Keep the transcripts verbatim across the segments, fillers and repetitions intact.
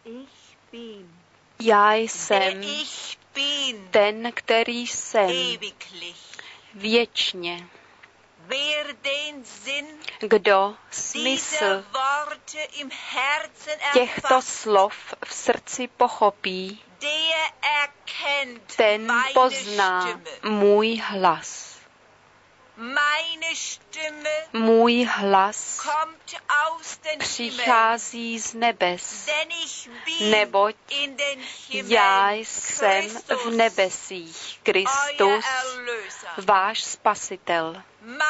Já jsem ten, který jsem věčně. Kdo smysl těchto slov v srdci pochopí, ten pozná můj hlas. Můj hlas přichází z nebes, neboť já jsem v nebesích, Kristus, váš spasitel.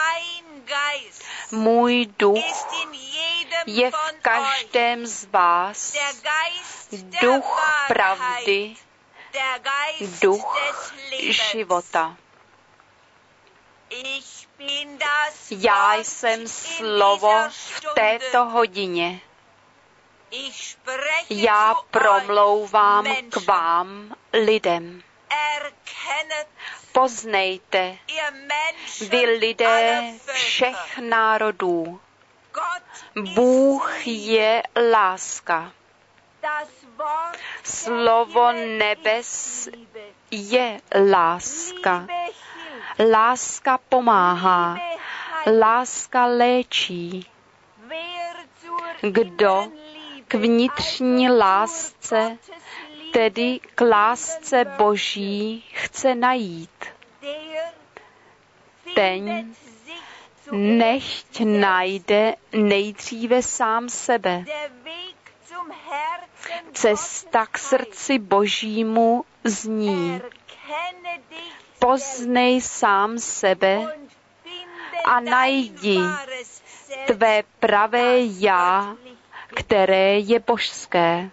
Můj duch je v každém z vás, duch pravdy, duch života. Já jsem slovo v této hodině. Já promlouvám k vám, lidem. Poznejte, vy lidé všech národů. Bůh je láska. Slovo nebes je láska. Láska pomáhá, láska léčí. Kdo k vnitřní lásce, tedy k lásce Boží, chce najít, ten nechť najde nejdříve sám sebe. Cesta k srdci Božímu zní: poznej sám sebe a najdi tvé pravé já, které je božské.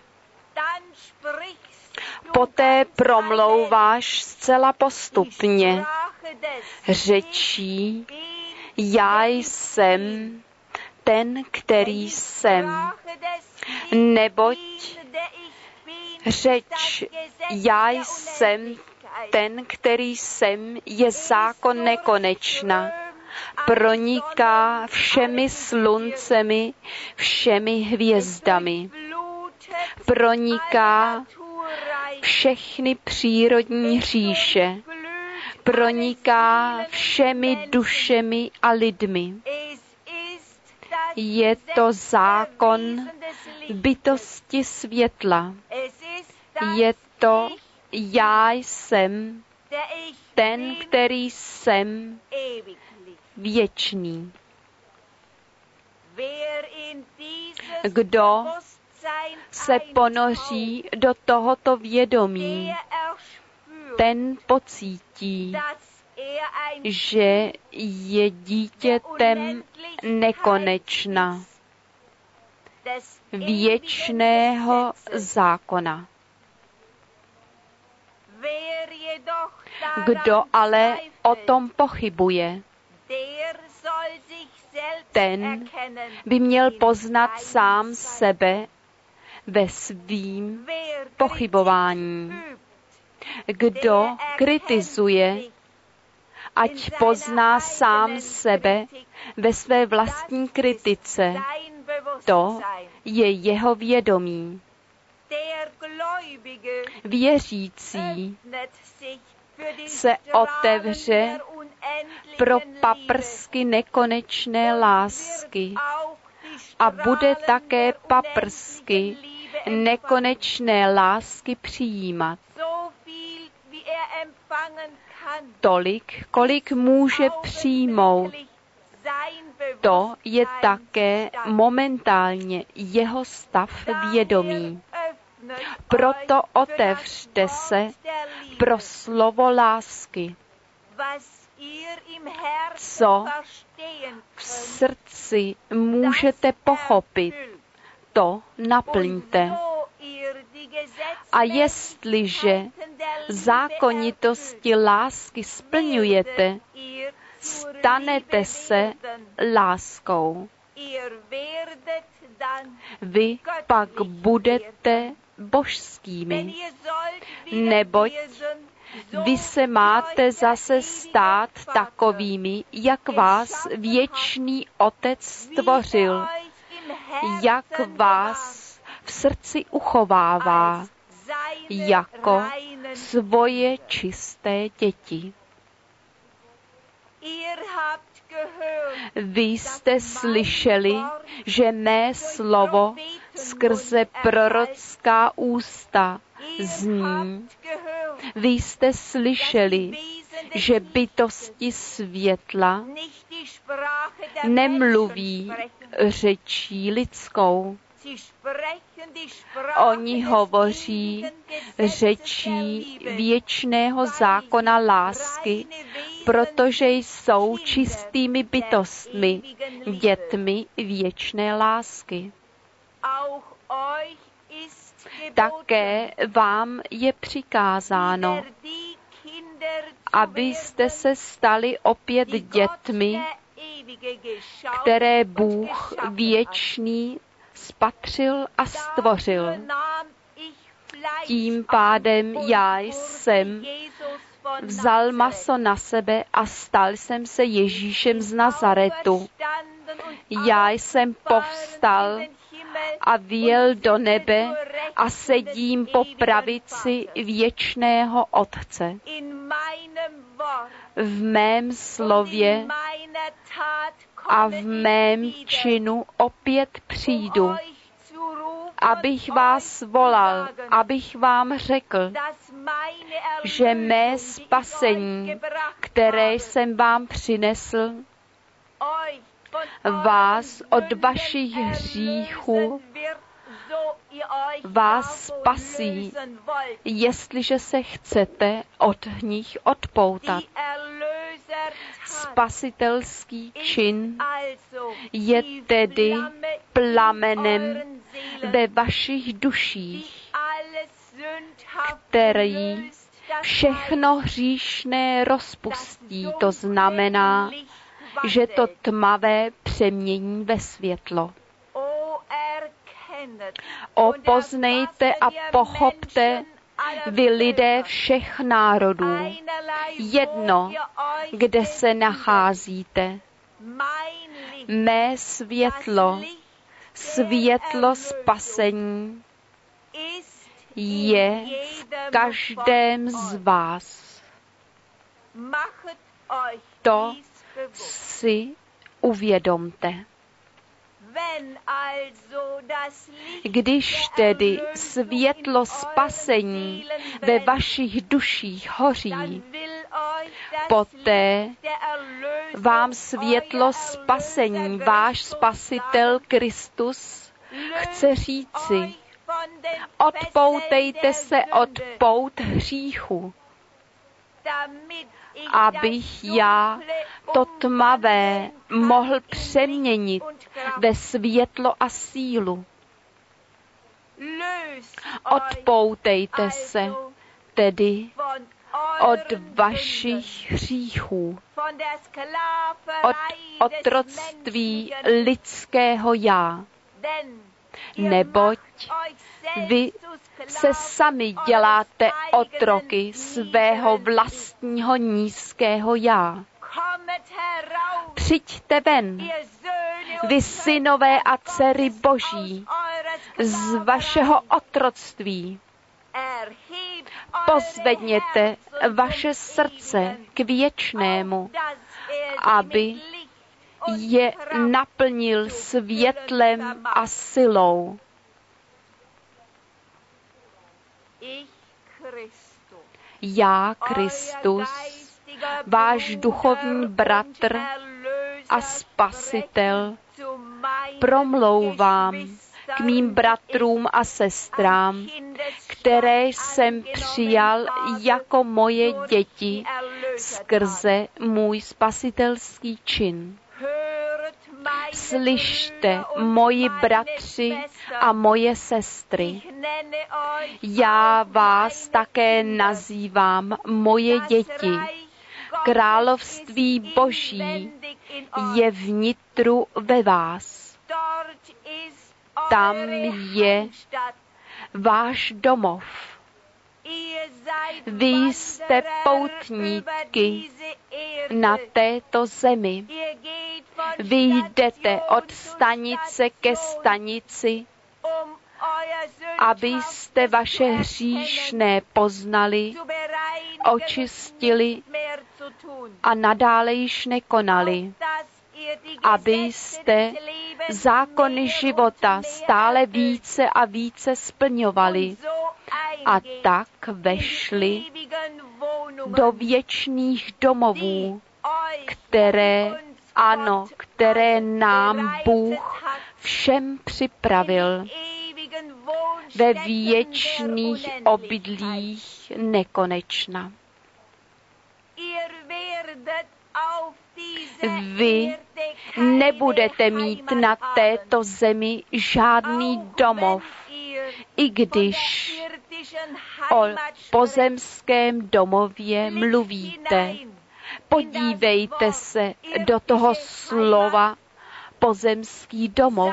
Poté promlouváš zcela postupně řečí: já jsem ten, který jsem. Neboť řeč já jsem ten, který jsem, je zákon nekonečna. Proniká všemi sluncemi, všemi hvězdami. Proniká všechny přírodní říše. Proniká všemi dušemi a lidmi. Je to zákon bytosti světla. Je to já jsem ten, který jsem věčný. Kdo se ponoří do tohoto vědomí, ten pocítí, že je dítětem nekonečna, věčného zákona. Kdo ale o tom pochybuje, ten by měl poznat sám sebe ve svým pochybování. Kdo kritizuje, ať pozná sám sebe ve své vlastní kritice. To je jeho vědomí. Věřící se otevře pro paprsky nekonečné lásky a bude také paprsky nekonečné lásky přijímat. Tolik, kolik může přijmout. To je také momentálně jeho stav vědomí. Proto otevřte se pro slovo lásky. Co v srdci můžete pochopit, to naplňte. A jestliže zákonitosti lásky splňujete, stanete se láskou. Vy pak budete božskými, neboť vy se máte zase stát takovými, jak vás věčný Otec stvořil, jak vás v srdci uchovává jako svoje čisté děti. Vy jste slyšeli, že mé slovo skrze prorocká ústa zní. Vy jste slyšeli, že bytosti světla nemluví řečí lidskou. Oni hovoří řečí věčného zákona lásky, protože jsou čistými bytostmi, dětmi věčné lásky. Také vám je přikázáno, abyste se stali opět dětmi, které Bůh věčný spatřil a stvořil. Tím pádem já jsem vzal maso na sebe a stal jsem se Ježíšem z Nazaretu. Já jsem povstal a vyjel do nebe a sedím po pravici věčného Otce. V mém slově a v mém činu opět přijdu, abych vás volal, abych vám řekl, že mé spasení, které jsem vám přinesl, vás od vašich hříchů vás spasí, jestliže se chcete od nich odpoutat. Spasitelský čin je tedy plamenem ve vašich duších, který všechno hříšné rozpustí. To znamená, že to tmavé přemění ve světlo. O, poznejte a pochopte, vy lidé všech národů, jedno, kde se nacházíte. Mé světlo, světlo spasení, je v každém z vás. To si uvědomte. Když tedy světlo spasení ve vašich duších hoří, poté vám světlo spasení, váš spasitel Kristus, chce říci, odpoutejte se od pout hříchu, abych já to tmavé mohl přeměnit ve světlo a sílu. Odpoutejte se tedy od vašich hříchů, od otroctví lidského já, neboť vy se sami děláte otroky svého vlastního nízkého já. Přijďte ven, vy synové a dcery Boží, z vašeho otroctví. Pozvedněte vaše srdce k věčnému, aby je naplnil světlem a silou. Já, Kristus, váš duchovní bratr a spasitel, promlouvám k mým bratrům a sestrám, které jsem přijal jako moje děti skrze můj spasitelský čin. Slyšte, moji bratři a moje sestry, já vás také nazývám moje děti. Království Boží je vnitru ve vás. Tam je váš domov. Vy jste poutníky na této zemi. Vy jdete od stanice ke stanici, abyste vaše hříšné poznali, očistili a nadále již nekonali, abyste zákony života stále více a více splňovali a tak vešli do věčných domovů, které, ano, které nám Bůh všem připravil ve věčných obydlích nekonečna. Vy nebudete mít na této zemi žádný domov, i když o pozemském domově mluvíte. Podívejte se do toho slova pozemský domov.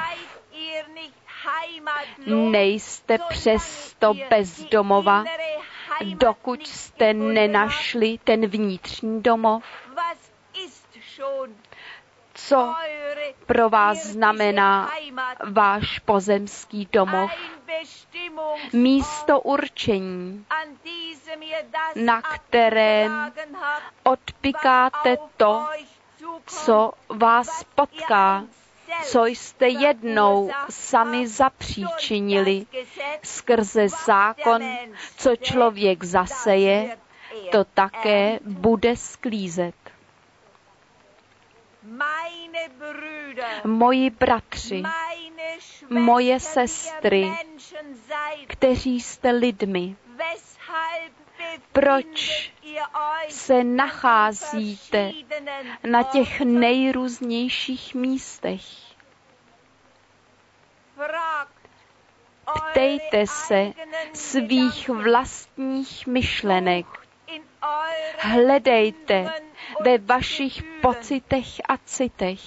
Nejste přesto bezdomova, dokud jste nenašli ten vnitřní domov. Co pro vás znamená váš pozemský domov? Místo určení, na kterém odpikáte to, co vás potká, co jste jednou sami zapříčinili. Skrze zákon, co člověk zaseje, to také bude sklízet. Moji bratři, moje sestry, kteří jste lidmi, proč se nacházíte na těch nejrůznějších místech? Ptejte se svých vlastních myšlenek. Hledejte ve vašich pocitech a citech.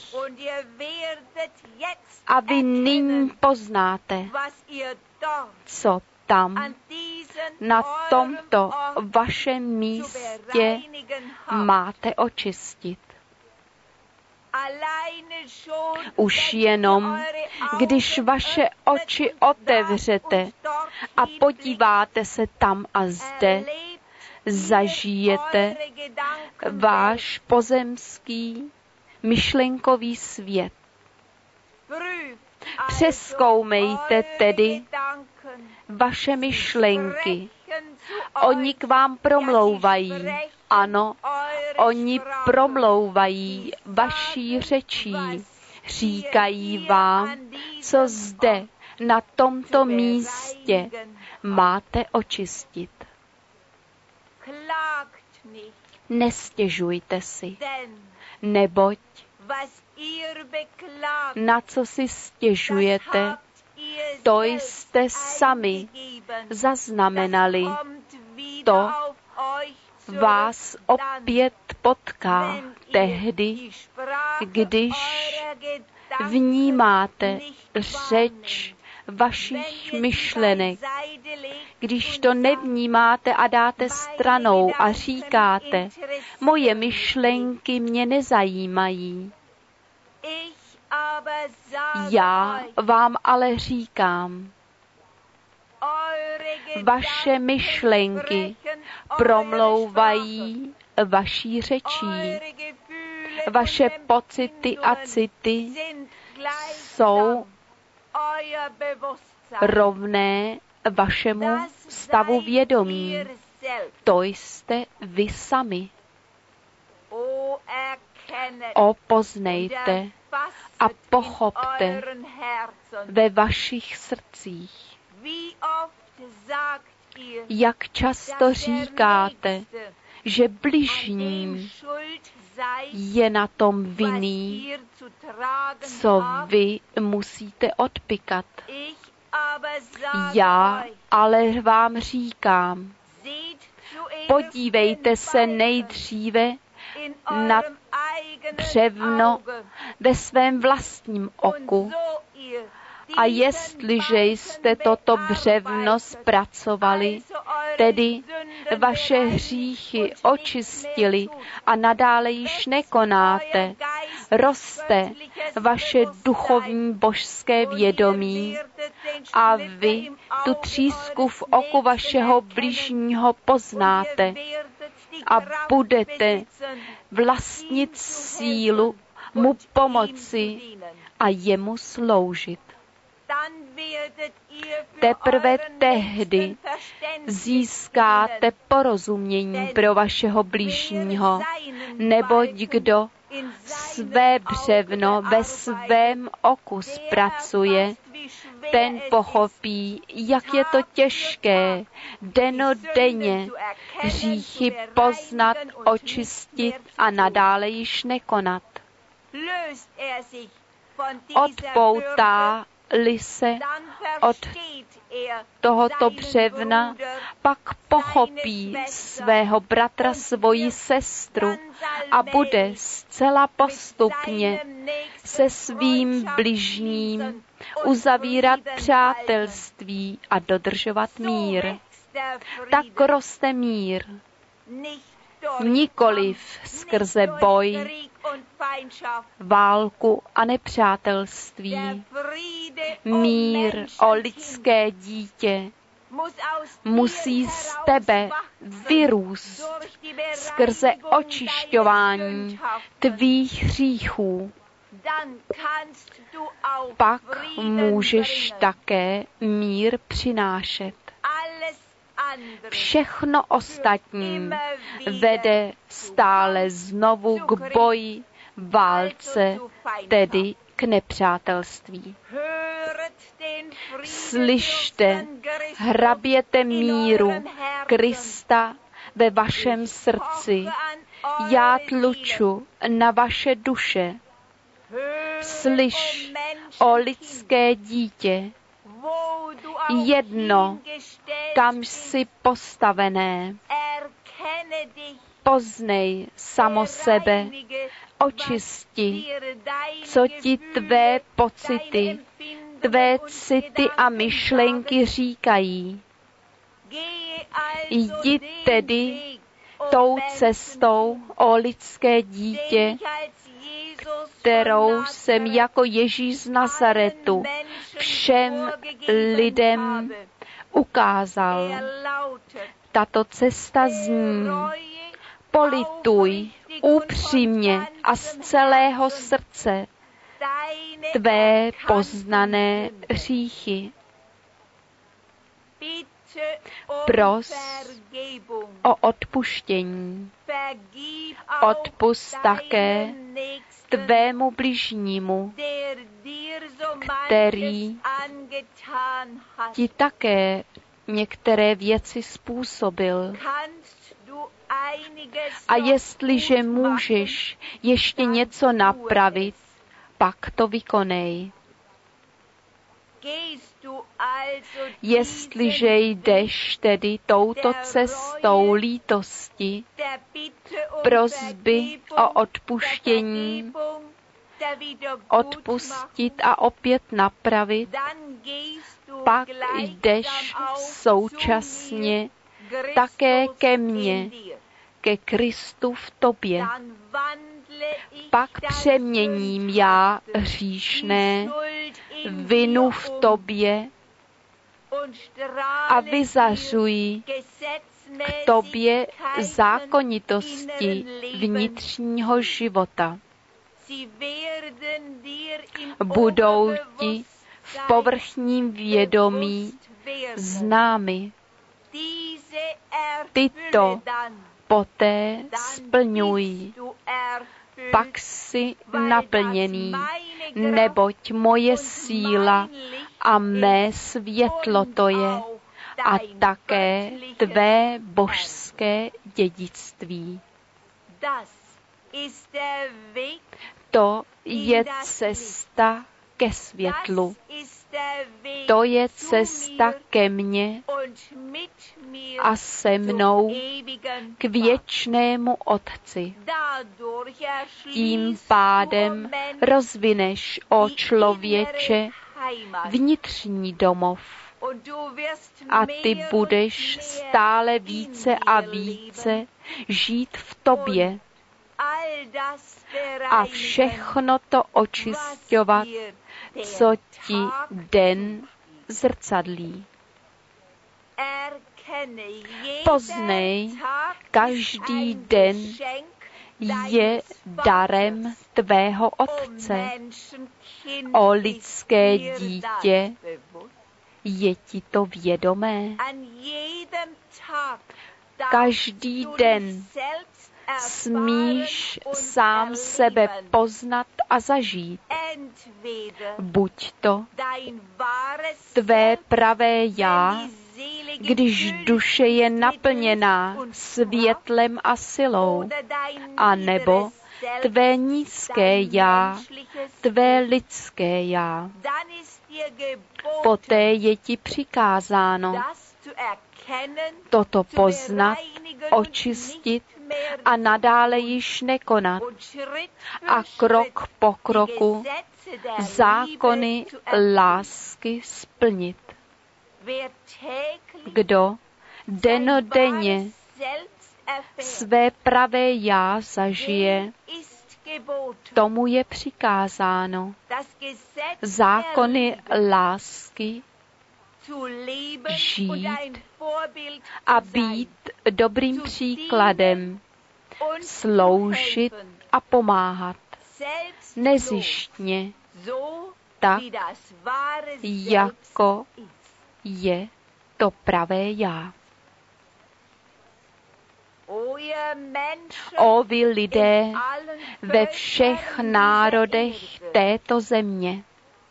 A vy nyní poznáte, co tam na tomto vašem místě máte očistit. Už jenom, když vaše oči otevřete a podíváte se tam a zde, zažijete váš pozemský myšlenkový svět. Přezkoumejte tedy vaše myšlenky. Oni k vám promlouvají. Ano, oni promlouvají vaší řečí. Říkají vám, co zde na tomto místě máte očistit. Nestěžujte si, neboť na co si stěžujete, to jste sami zaznamenali. To vás opět potká tehdy, když vnímáte řeč vašich myšlenek, když to nevnímáte a dáte stranou a říkáte, moje myšlenky mě nezajímají. Já vám ale říkám, vaše myšlenky promlouvají vaší řečí. Vaše pocity a city jsou rovné vašemu stavu vědomí. To jste vy sami. O, poznejte a pochopte ve vašich srdcích. Jak často říkáte, že bližním je na tom vinný, co vy musíte odpikat. Já ale vám říkám, podívejte se nejdříve na břevno ve svém vlastním oku. A jestliže jste toto břevno zpracovali, tedy vaše hříchy očistili a nadále již nekonáte, roste vaše duchovní božské vědomí a vy tu třísku v oku vašeho bližního poznáte a budete vlastnit sílu mu pomoci a jemu sloužit. Teprve tehdy získáte porozumění pro vašeho bližního, neboť kdo své břevno ve svém oku zpracuje, ten pochopí, jak je to těžké dennodenně hříchy poznat, očistit a nadále již nekonat. Odpoutá-li se od tohoto břevna, pak pochopí svého bratra, svoji sestru a bude zcela postupně se svým bližním uzavírat přátelství a dodržovat mír. Tak roste mír, nikoliv skrze boj, válku a nepřátelství. Mír, o lidské dítě, musí z tebe vyrůst skrze očišťování tvých hříchů. Pak můžeš také mír přinášet. Všechno ostatní vede stále znovu k boji, válce, tedy k nepřátelství. Slyšte, hraběte míru Krista ve vašem srdci. Já tluču na vaše duše. Slyš, o lidské dítě, jedno, kam jsi postavené. Poznej samo sebe, očisti, co ti tvé pocity, tvé city a myšlenky říkají. Jdi tedy tou cestou, o lidské dítě, kterou jsem jako Ježíš z Nazaretu všem lidem ukázal. Tato cesta zní: polituj upřímně a z celého srdce tvé poznané hříchy. Pros o odpuštění. Odpusť také tvému bližnímu, který ti také některé věci způsobil. A jestliže můžeš ještě něco napravit, pak to vykonej. Jestliže jdeš tedy touto cestou lítosti, prosby o odpuštění, odpustit a opět napravit, pak jdeš současně také ke mně, ke Kristu v tobě. Pak přeměním já hříšné vinu v tobě a vyzařuji k tobě zákonitosti vnitřního života. Budou ti v povrchním vědomí známy. Tyto poté splňuj. Pak si naplněný, neboť moje síla a mé světlo to je a také tvé božské dědictví. To je cesta ke světlu. To je cesta ke mně a se mnou k věčnému Otci. Tím pádem rozvineš, o člověče, vnitřní domov a ty budeš stále více a více žít v tobě a všechno to očišťovat, co ti den zrcadlí. Poznej, každý den je darem tvého Otce. O lidské dítě, je ti to vědomé? Každý den smíš sám sebe poznat a zažít. Buď to tvé pravé já, když duše je naplněná světlem a silou, a nebo tvé nízké já, tvé lidské já. Poté je ti přikázáno toto poznat, očistit a nadále již nekonat a krok po kroku zákony lásky splnit. Kdo dennodenně své pravé já zažije, tomu je přikázáno zákony lásky žít a být dobrým příkladem, sloužit a pomáhat nezištně, tak, jako je to pravé já. O vy lidé ve všech národech této země,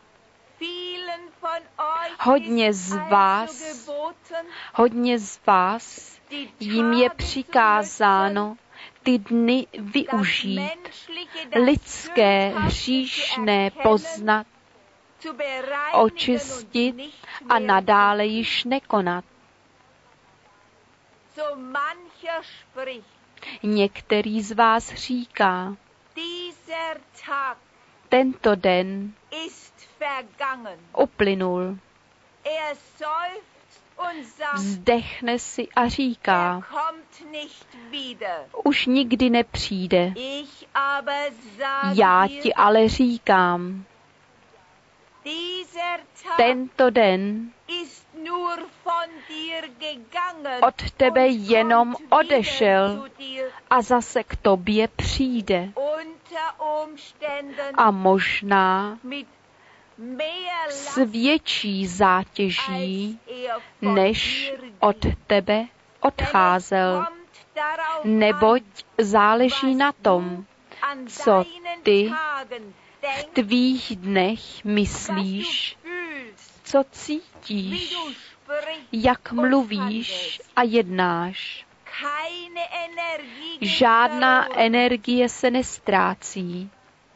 hodně z vás, hodně z vás jim je přikázáno ty dny využít, lidské hříšné poznat, očistit a nadále již nekonat. Některý z vás říká, tento den uplynul. Vzdechne si a říká, už nikdy nepřijde. Já ti ale říkám, tento den od tebe jenom odešel a zase k tobě přijde. A možná s větší zátěží, než od tebe odcházel. Neboť záleží na tom, co ty v tvých dnech myslíš, co cítíš, jak mluvíš a jednáš. Žádná energie se nestrácí.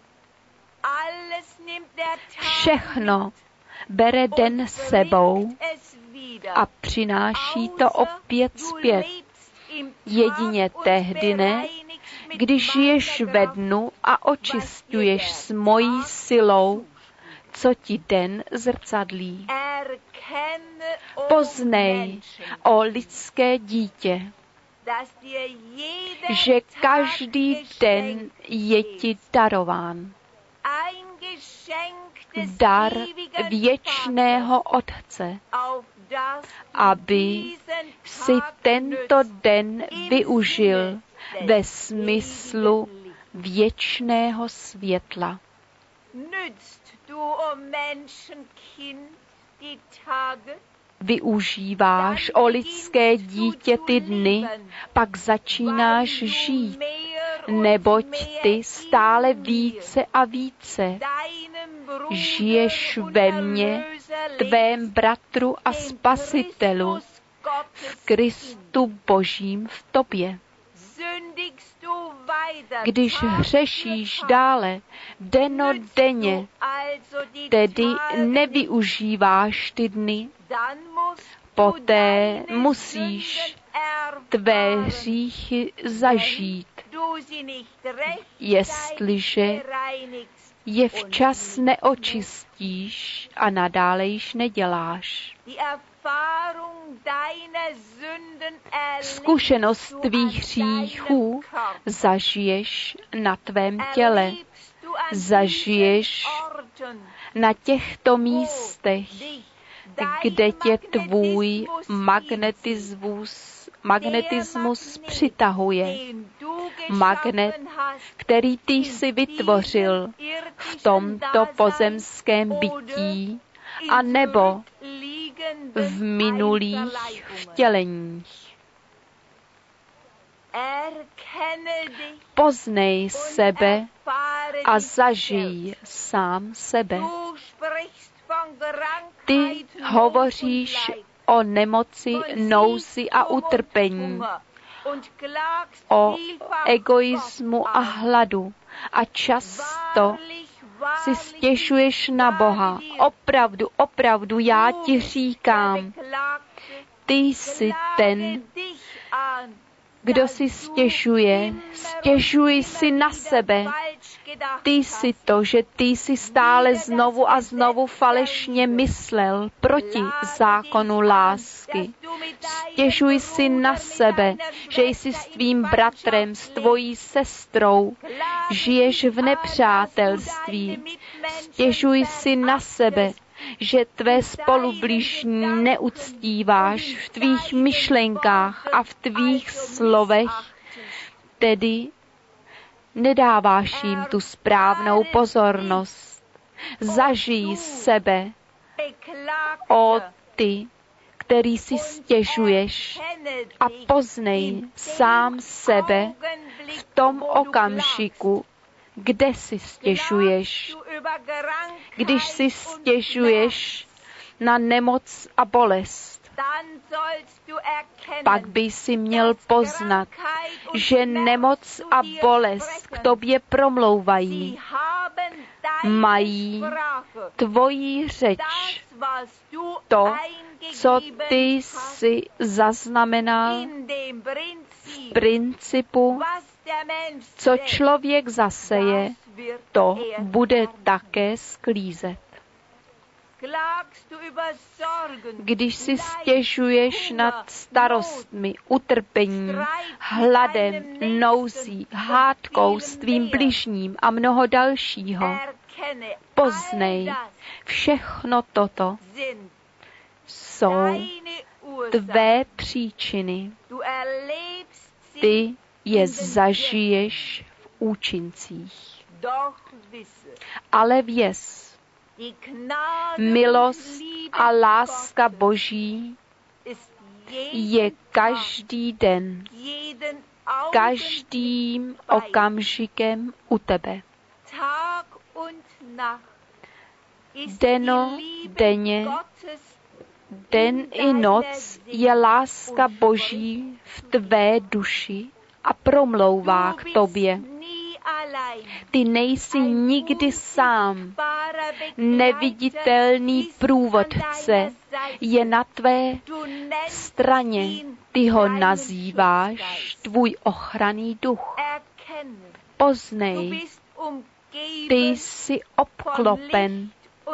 Všechno bere den sebou a přináší to opět zpět. Jedině tehdy ne, když žiješ ve dnu a očistuješ s mojí silou, co ti den zrcadlí. Poznej, o lidské dítě, že každý den je ti darován. Dar věčného Otce, aby si tento den využil ve smyslu věčného světla. Využíváš, o lidské dítě, ty dny, pak začínáš žít, neboť ty stále více a více žiješ ve mně, tvém bratru a spasitelu, v Kristu Božím v tobě. Když hřešíš dále, dennodenně, tedy nevyužíváš ty dny, poté musíš tvé hříchy zažít, jestliže je včas neočistíš a nadále již neděláš. Zkušenost tvých hříchů zažiješ na tvém těle. Zažiješ na těchto místech, kde tě tvůj magnetismus, magnetismus přitahuje. Magnet, který ty jsi vytvořil v tomto pozemském bytí, a nebo v minulých vtěleních. Poznej sebe a zažij sám sebe. Ty hovoříš o nemoci, nouzi a utrpení, o egoismu a hladu a často si stěžuješ na Boha. Opravdu, opravdu, já ti říkám, ty jsi ten, kdo si stěžuje, stěžuj si na sebe. Ty jsi to, že ty jsi stále znovu a znovu falešně myslel proti zákonu lásky. Stěžuj si na sebe, že jsi s tvým bratrem, s tvojí sestrou, žiješ v nepřátelství. Stěžuj si na sebe, že tvé spolubližní neuctíváš v tvých myšlenkách a v tvých slovech, tedy nedáváš jim tu správnou pozornost. Zažij sebe, o ty, který si stěžuješ, a poznej sám sebe v tom okamžiku, kde si stěžuješ. Když si stěžuješ na nemoc a bolest, pak by si měl poznat, že nemoc a bolest k tobě promlouvají. Mají tvoji řeč, to, co ty jsi zaznamenal v principu, co člověk zaseje, to bude také sklízet. Když si stěžuješ nad starostmi, utrpením, hladem, nouzí, hádkou s tvým bližním a mnoho dalšího, poznej, všechno toto jsou tvé příčiny. Ty je zažiješ v účincích. Ale věz, milost a láska Boží je každý den, každým okamžikem u tebe. Deno, denně, den i noc je láska Boží v tvé duši a promlouvá k tobě. Ty nejsi nikdy sám. Neviditelný průvodce je na tvé straně. Ty ho nazýváš tvůj ochranný duch. Poznej, ty jsi obklopen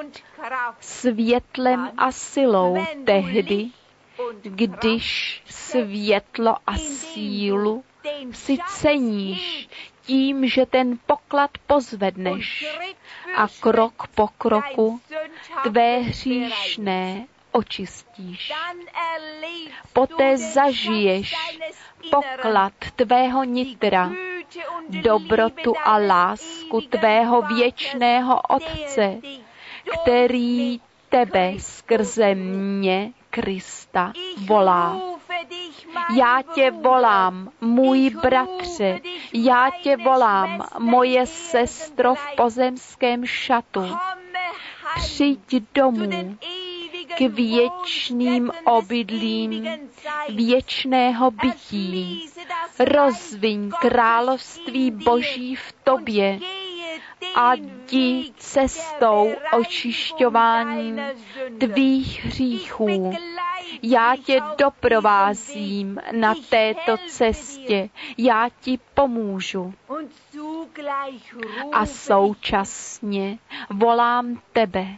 světlem a silou tehdy, když světlo a sílu si ceníš tím, že ten poklad pozvedneš a krok po kroku tvé hříšné očistíš. Poté zažiješ poklad tvého nitra, dobrotu a lásku tvého věčného Otce, který tebe skrze mě, Krista, volá. Já tě volám, můj bratře, já tě volám, moje sestro v pozemském šatu. Přijď domů k věčným obydlím věčného bytí. Rozviň království Boží v tobě a jdi cestou očišťování tvých hříchů. Já tě doprovázím na této cestě, já ti pomůžu. A současně volám tebe.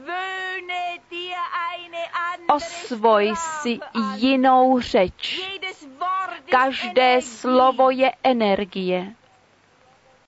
Osvoj si jinou řeč. Každé slovo je energie.